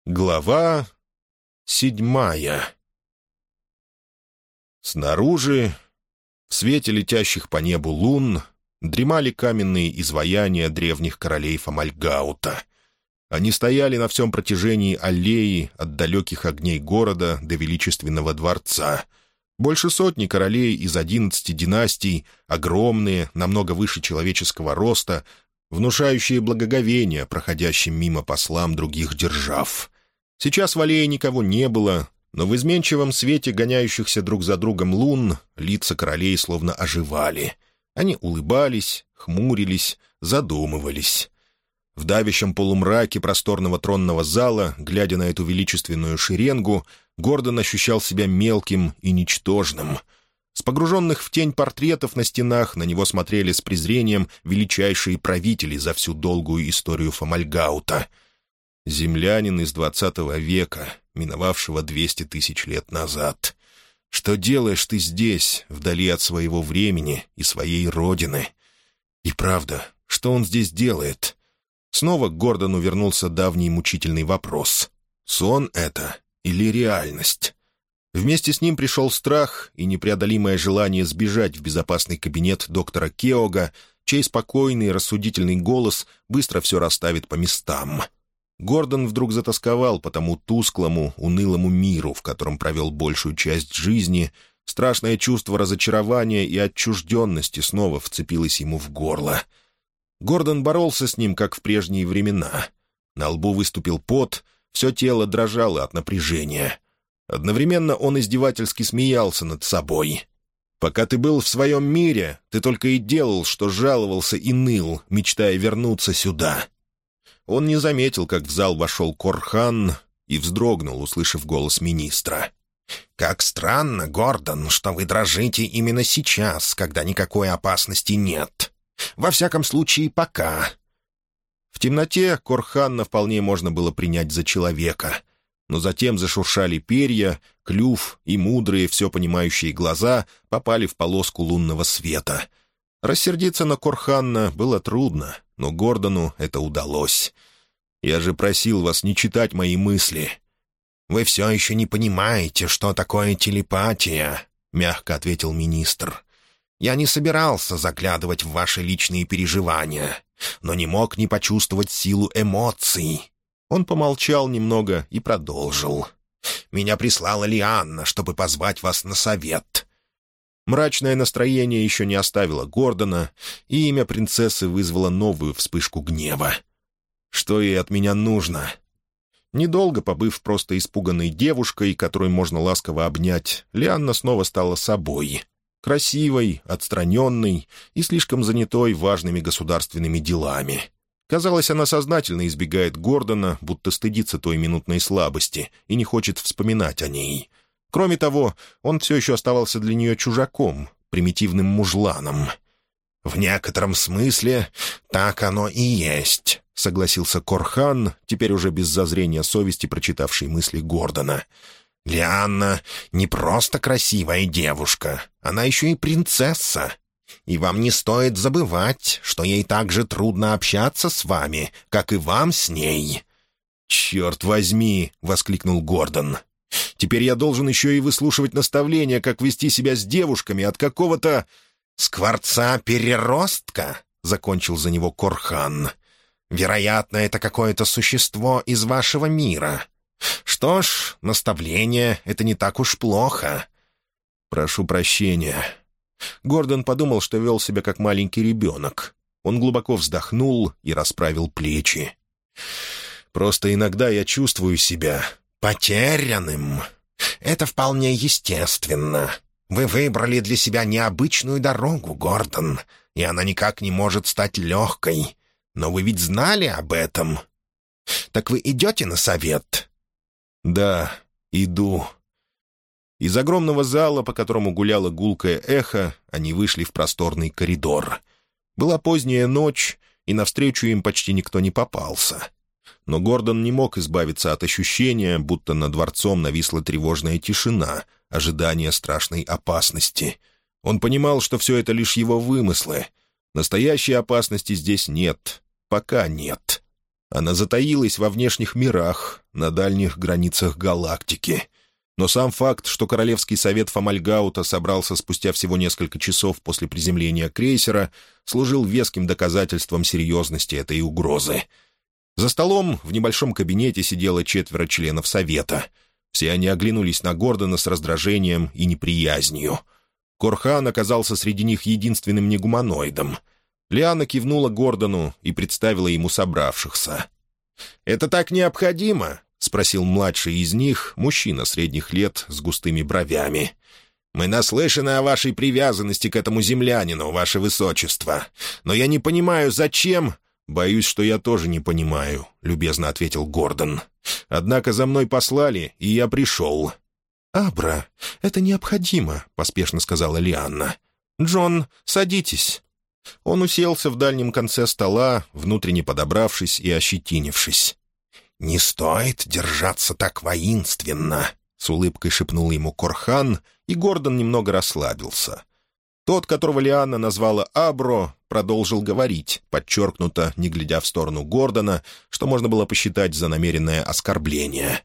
Глава 7. Снаружи, в свете летящих по небу лун, дремали каменные изваяния древних королей Фомальгаута. Они стояли на всем протяжении аллеи от далеких огней города до величественного дворца. Больше сотни королей из 11 династий, огромные, намного выше человеческого роста, внушающие благоговение проходящим мимо послам других держав. Сейчас в аллее никого не было, но в изменчивом свете гоняющихся друг за другом лун лица королей словно оживали. Они улыбались, хмурились, задумывались. В давящем полумраке просторного тронного зала, глядя на эту величественную шеренгу, Гордон ощущал себя мелким и ничтожным. С погруженных в тень портретов на стенах на него смотрели с презрением величайшие правители за всю долгую историю Фомальгаута. Землянин из 20 века, миновавшего 200 тысяч лет назад. Что делаешь ты здесь, вдали от своего времени и своей родины? И правда, что он здесь делает? Снова к Гордону вернулся давний мучительный вопрос. Сон это или реальность? Вместе с ним пришел страх и непреодолимое желание сбежать в безопасный кабинет доктора Кеога, чей спокойный, рассудительный голос быстро все расставит по местам. Гордон вдруг затосковал по тому тусклому, унылому миру, в котором провел большую часть жизни. Страшное чувство разочарования и отчужденности снова вцепилось ему в горло. Гордон боролся с ним, как в прежние времена. На лбу выступил пот, все тело дрожало от напряжения. Одновременно он издевательски смеялся над собой. «Пока ты был в своем мире, ты только и делал, что жаловался и ныл, мечтая вернуться сюда». Он не заметил, как в зал вошел Корхан и вздрогнул, услышав голос министра. «Как странно, Гордон, что вы дрожите именно сейчас, когда никакой опасности нет. Во всяком случае, пока». В темноте Корханна вполне можно было принять за человека. Но затем зашуршали перья, клюв и мудрые, все понимающие глаза попали в полоску лунного света. Рассердиться на Корханна было трудно, но Гордону это удалось. «Я же просил вас не читать мои мысли». «Вы все еще не понимаете, что такое телепатия», — мягко ответил министр. «Я не собирался заглядывать в ваши личные переживания, но не мог не почувствовать силу эмоций». Он помолчал немного и продолжил. «Меня прислала Лианна, чтобы позвать вас на совет». Мрачное настроение еще не оставило Гордона, и имя принцессы вызвало новую вспышку гнева. «Что ей от меня нужно?» Недолго побыв просто испуганной девушкой, которую можно ласково обнять, Лианна снова стала собой. Красивой, отстраненной и слишком занятой важными государственными делами. Казалось, она сознательно избегает Гордона, будто стыдится той минутной слабости и не хочет вспоминать о ней. Кроме того, он все еще оставался для нее чужаком, примитивным мужланом. «В некотором смысле так оно и есть», — согласился Корхан, теперь уже без зазрения совести прочитавший мысли Гордона. «Лианна не просто красивая девушка, она еще и принцесса. И вам не стоит забывать, что ей так же трудно общаться с вами, как и вам с ней». «Черт возьми!» — воскликнул Гордон. «Теперь я должен еще и выслушивать наставления, как вести себя с девушками от какого-то...» «Скворца-переростка?» — закончил за него Корхан. «Вероятно, это какое-то существо из вашего мира. Что ж, наставление — это не так уж плохо». «Прошу прощения». Гордон подумал, что вел себя как маленький ребенок. Он глубоко вздохнул и расправил плечи. «Просто иногда я чувствую себя потерянным. Это вполне естественно. Вы выбрали для себя необычную дорогу, Гордон, и она никак не может стать легкой. Но вы ведь знали об этом. Так вы идете на совет?» «Да, иду». Из огромного зала, по которому гуляло гулкое эхо, они вышли в просторный коридор. Была поздняя ночь, и навстречу им почти никто не попался. Но Гордон не мог избавиться от ощущения, будто над дворцом нависла тревожная тишина, ожидание страшной опасности. Он понимал, что все это лишь его вымыслы. Настоящей опасности здесь нет. Пока нет. Она затаилась во внешних мирах, на дальних границах галактики. Но сам факт, что Королевский совет Фомальгаута собрался спустя всего несколько часов после приземления крейсера, служил веским доказательством серьезности этой угрозы. За столом в небольшом кабинете сидело 4 членов совета. Все они оглянулись на Гордона с раздражением и неприязнью. Корхан оказался среди них единственным негуманоидом. Лиана кивнула Гордону и представила ему собравшихся. «Это так необходимо?» — спросил младший из них, мужчина средних лет с густыми бровями. «Мы наслышаны о вашей привязанности к этому землянину, ваше высочество. Но я не понимаю, зачем...» «Боюсь, что я тоже не понимаю», — любезно ответил Гордон. «Однако за мной послали, и я пришел». «Абра, это необходимо», — поспешно сказала Лианна. «Джон, садитесь». Он уселся в дальнем конце стола, внутренне подобравшись и ощетинившись. «Не стоит держаться так воинственно», — с улыбкой шепнул ему Корхан, и Гордон немного расслабился. Тот, которого Лианна назвала Абро, продолжил говорить, подчеркнуто, не глядя в сторону Гордона, что можно было посчитать за намеренное оскорбление.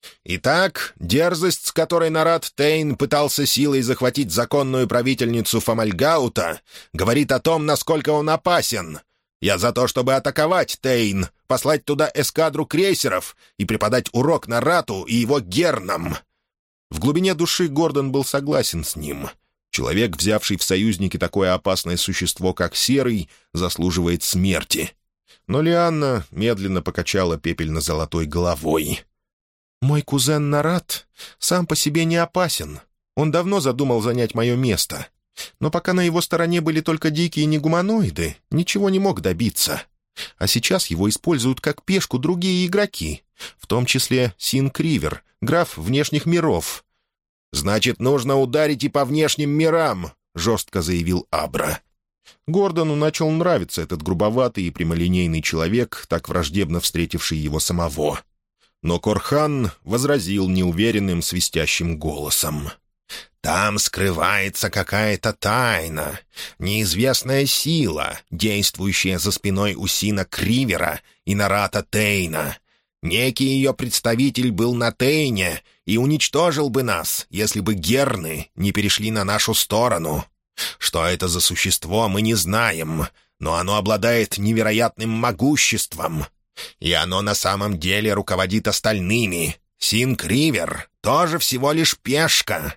«Итак, дерзость, с которой Нарат Тейн пытался силой захватить законную правительницу Фомальгаута, говорит о том, насколько он опасен. Я за то, чтобы атаковать Тейн, послать туда эскадру крейсеров и преподать урок Нарату и его гернам». В глубине души Гордон был согласен с ним. Человек, взявший в союзники такое опасное существо, как Серый, заслуживает смерти. Но Лианна медленно покачала пепельно-золотой головой. «Мой кузен Нарат сам по себе не опасен. Он давно задумал занять мое место. Но пока на его стороне были только дикие негуманоиды, ничего не мог добиться. А сейчас его используют как пешку другие игроки, в том числе Син Кривер, граф внешних миров». «Значит, нужно ударить и по внешним мирам», — жестко заявил Абра. Гордону начал нравиться этот грубоватый и прямолинейный человек, так враждебно встретивший его самого. Но Корхан возразил неуверенным свистящим голосом. «Там скрывается какая-то тайна, неизвестная сила, действующая за спиной у Сина Кривера и Нарата Тейна. Некий ее представитель был на Тейне и уничтожил бы нас, если бы герны не перешли на нашу сторону. Что это за существо, мы не знаем, но оно обладает невероятным могуществом. И оно на самом деле руководит остальными. Син Кривер тоже всего лишь пешка».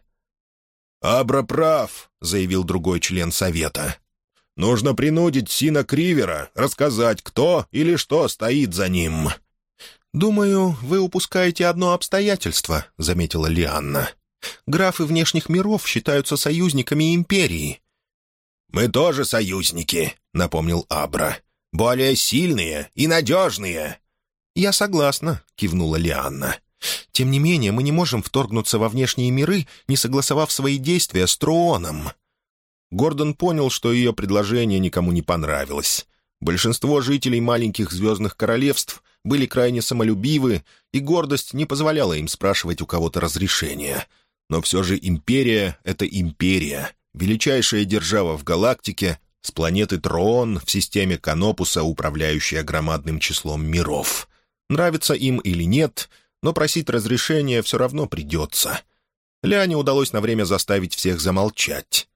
«Абра прав», — заявил другой член совета. «Нужно принудить Сина Кривера рассказать, кто или что стоит за ним». «Думаю, вы упускаете одно обстоятельство», — заметила Лианна. «Графы внешних миров считаются союзниками империи». «Мы тоже союзники», — напомнил Абра. «Более сильные и надежные». «Я согласна», — кивнула Лианна. «Тем не менее, мы не можем вторгнуться во внешние миры, не согласовав свои действия с Труоном». Гордон понял, что ее предложение никому не понравилось. Большинство жителей маленьких звездных королевств были крайне самолюбивы, и гордость не позволяла им спрашивать у кого-то разрешения. Но все же империя — это империя, величайшая держава в галактике, с планеты Троон в системе Канопуса, управляющая громадным числом миров. Нравится им или нет, но просить разрешения все равно придется. Лиане удалось на время заставить всех замолчать.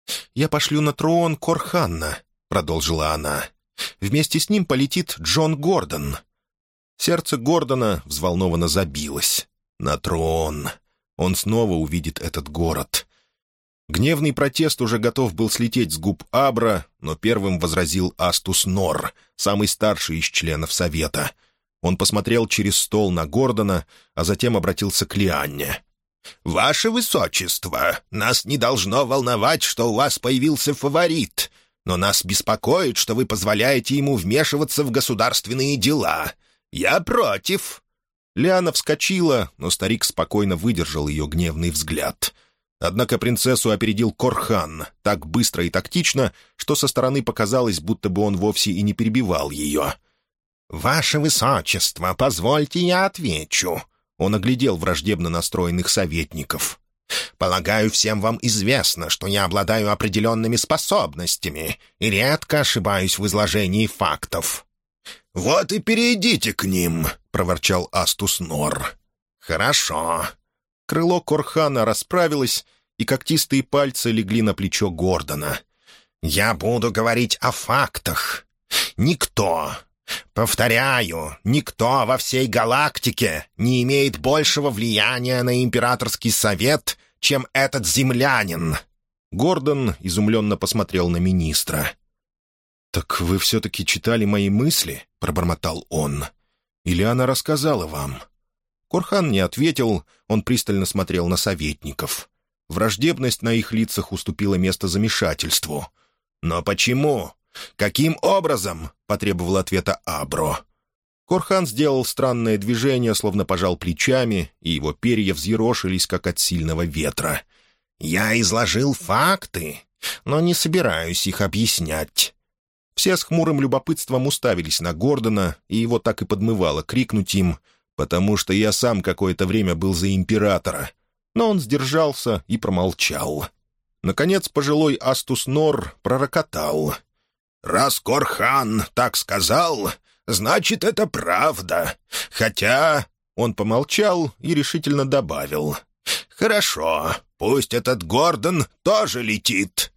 «Я пошлю на Троон Корханна», — продолжила она. «Вместе с ним полетит Джон Гордон». Сердце Гордона взволнованно забилось. На Троон. Он снова увидит этот город. Гневный протест уже готов был слететь с губ Абра, но первым возразил Астус Нор, самый старший из членов совета. Он посмотрел через стол на Гордона, а затем обратился к Лианне. «Ваше Высочество, нас не должно волновать, что у вас появился фаворит, но нас беспокоит, что вы позволяете ему вмешиваться в государственные дела. Я против». Лиана вскочила, но старик спокойно выдержал ее гневный взгляд. Однако принцессу опередил Корхан так быстро и тактично, что со стороны показалось, будто бы он вовсе и не перебивал ее. «Ваше Высочество, позвольте я отвечу». Он оглядел враждебно настроенных советников. «Полагаю, всем вам известно, что я обладаю определенными способностями и редко ошибаюсь в изложении фактов. «Вот и перейдите к ним», — проворчал Астус Нор. «Хорошо». Крыло Корхана расправилось, и когтистые пальцы легли на плечо Гордона. «Я буду говорить о фактах. Никто, повторяю, никто во всей галактике не имеет большего влияния на императорский совет, чем этот землянин». Гордон изумленно посмотрел на министра. «Так вы все-таки читали мои мысли?» — пробормотал он. «Или она рассказала вам?» Корхан не ответил, он пристально смотрел на советников. Враждебность на их лицах уступила место замешательству. «Но почему? Каким образом?» — потребовал ответа Абро. Корхан сделал странное движение, словно пожал плечами, и его перья взъерошились, как от сильного ветра. «Я изложил факты, но не собираюсь их объяснять». Все с хмурым любопытством уставились на Гордона, и его так и подмывало крикнуть им, потому что я сам какое-то время был за императора. Но он сдержался и промолчал. Наконец пожилой Астус Нор пророкотал. «Раз Корхан так сказал, значит, это правда. Хотя...» Он помолчал и решительно добавил. «Хорошо, пусть этот Гордон тоже летит».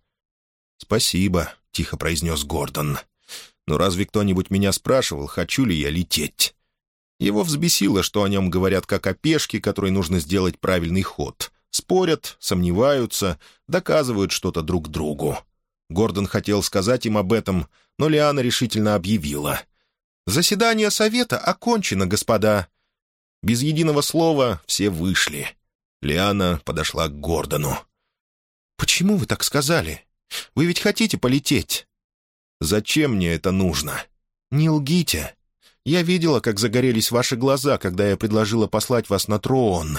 «Спасибо», — тихо произнес Гордон. «Но разве кто-нибудь меня спрашивал, хочу ли я лететь?» Его взбесило, что о нем говорят как о пешке, которой нужно сделать правильный ход. Спорят, сомневаются, доказывают что-то друг другу. Гордон хотел сказать им об этом, но Лиана решительно объявила. «Заседание совета окончено, господа». Без единого слова все вышли. Лиана подошла к Гордону. «Почему вы так сказали? Вы ведь хотите полететь?» «Зачем мне это нужно?» «Не лгите. Я видела, как загорелись ваши глаза, когда я предложила послать вас на Троон».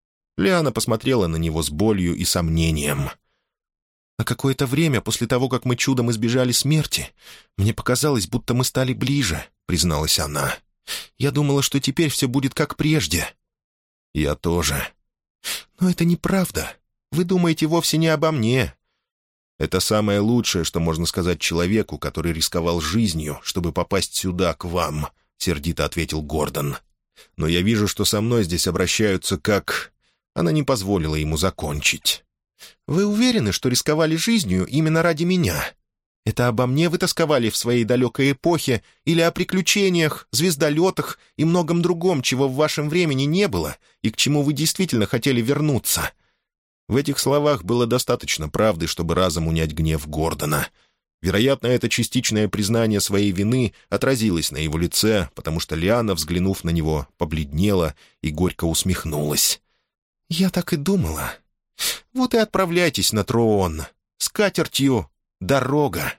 Лиана посмотрела на него с болью и сомнением. «На какое-то время после того, как мы чудом избежали смерти, мне показалось, будто мы стали ближе», — призналась она. «Я думала, что теперь все будет как прежде». «Я тоже». «Но это неправда. Вы думаете вовсе не обо мне». «Это самое лучшее, что можно сказать человеку, который рисковал жизнью, чтобы попасть сюда, к вам», — сердито ответил Гордон. «Но я вижу, что со мной здесь обращаются как...» Она не позволила ему закончить. «Вы уверены, что рисковали жизнью именно ради меня? Это обо мне вы тосковали в своей далекой эпохе или о приключениях, звездолетах и многом другом, чего в вашем времени не было и к чему вы действительно хотели вернуться?» В этих словах было достаточно правды, чтобы разом унять гнев Гордона. Вероятно, это частичное признание своей вины отразилось на его лице, потому что Лиана, взглянув на него, побледнела и горько усмехнулась. «Я так и думала. Вот и отправляйтесь на Троон. С катертью дорога».